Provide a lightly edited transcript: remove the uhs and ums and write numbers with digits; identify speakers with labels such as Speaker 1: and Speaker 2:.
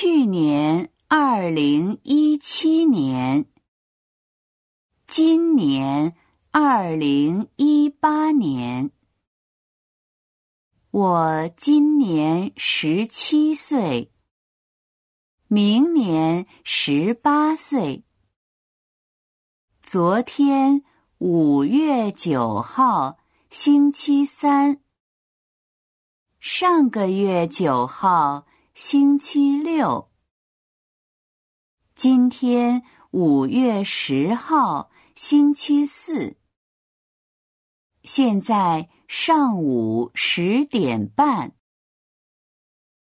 Speaker 1: 去年2017年，今年2018年。我今年17岁，明年18岁。昨天5月9号，星期三。上个月9号，星期六。今天5月10号，星期四。现在上午10点半。